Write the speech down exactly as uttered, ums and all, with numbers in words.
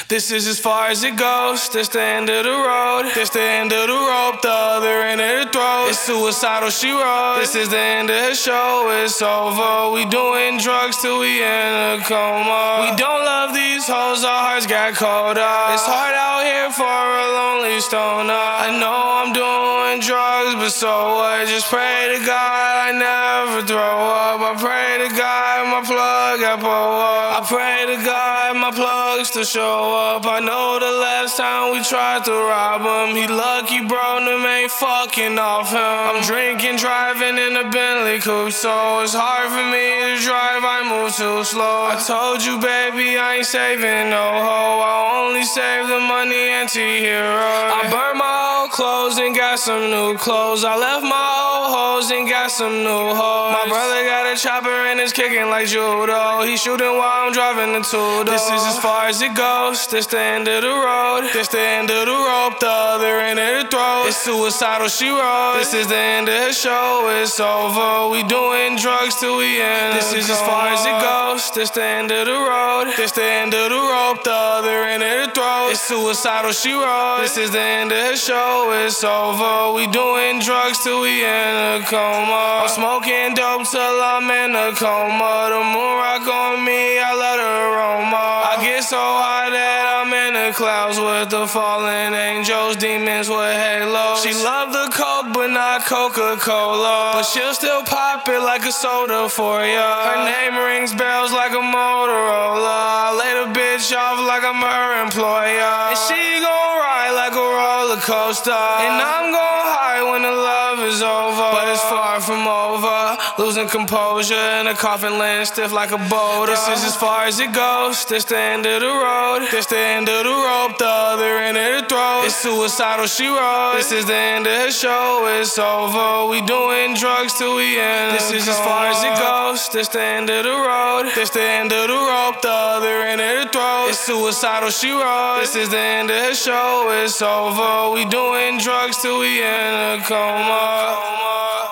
This is as far as it goes. This the end of the road. This the end of the rope. The other end of the throat. It's suicidal, she wrote. This is the end of the show. It's over. We doing drugs till we in a coma. We don't love these hoes. Our hearts got colder. It's hard out here for a lonely stoner. I know I'm doing drugs, but so what? Just pray to God I never throw up. I pray to God my plug got pull up. I pray to God my plugs to show up. I know the last time we tried to rob him, he lucky bro, them ain't fucking off him. I'm drinking, driving in a Bentley coupe, so it's hard for me to drive, I move too slow. I told you baby I ain't saving no hoe, I only save the money anti-hero. I burned my old clothes and got some new clothes. I left my old hoes and got some new hoes. My brother got a chopper and it's kicking like judo. He shooting while I'm driving the two door. This is as far as it goes. This the end of the road. This the end of the rope. The other end of the throat. It's suicidal, she wrote. This is the end of the show. It's over. We doing drugs till we end. This is as far as it goes. This the end of the road. This the end of the rope. The other end of the throat. It's suicidal, she wrote. This is the end of the show. It's over. We doing drugs till we in a coma. I'm smoking dope till I'm in a coma. The moon rock on me, I let her aroma. I get so high that I'm in the clouds with the fallen angels, demons with halos. She love the coke but not Coca-Cola, but she'll still pop it like a soda for ya. Her name rings bells like a Motorola. I lay the bitch off like I'm her employer, and she gon' ride like a roller coaster, and I'm gon' high when the love is over. But it's far from over, losing composure in a coffin, laying stiff like a boulder. This is as far as it goes. This the end of the road. This the end of the rope. The other end of the throat. It's suicidal, she wrote. This is the end of the show. It's over. We doing drugs till we end. This is as far as it goes. This the end of the road. This the end of the rope. The other end of the throat. It's suicidal, she wrote. This is the end of the show. It's over. We doing drugs till we in a coma.